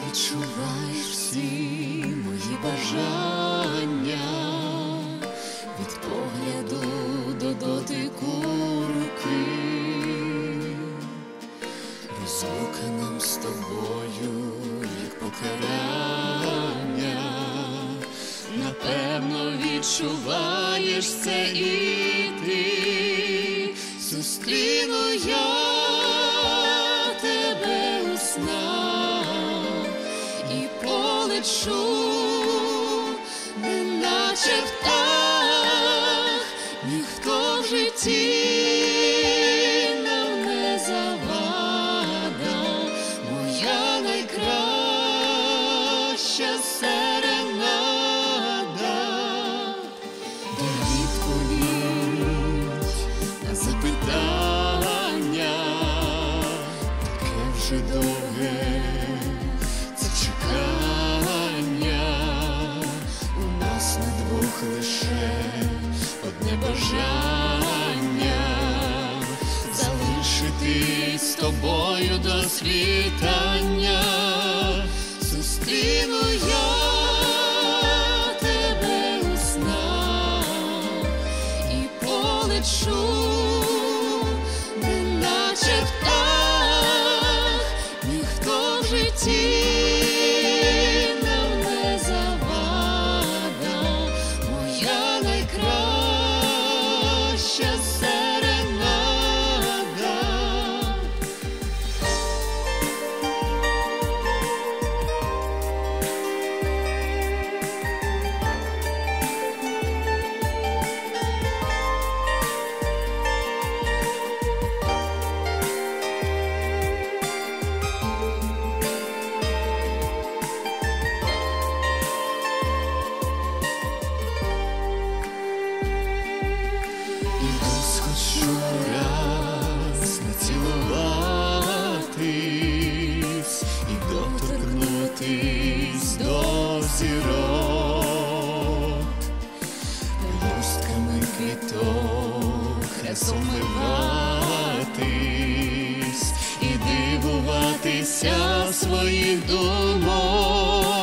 відчуваєш всі мої бажання, від погляду до дотику руки. Розлука нам з тобою, як покарання, напевно відчуваєш це і ти. Зустріну я тебе у снах і полечу, неначе птах. Ніхто в житті нам не завада, моя найкраща серенада. Дай відповідь на запитання, таке вже довге це чекання. У нас на двох лише одне бажання — залишитись з тобою до світання. Зустріну я тебе у снах і полечу, неначе птах. Ніхто в житті нам не завада, моя найкраща серенада. І хочу раз націлуватись і доторкнутись до зірок, пелюстками квіток розмиватись і дивуватися своїх думок.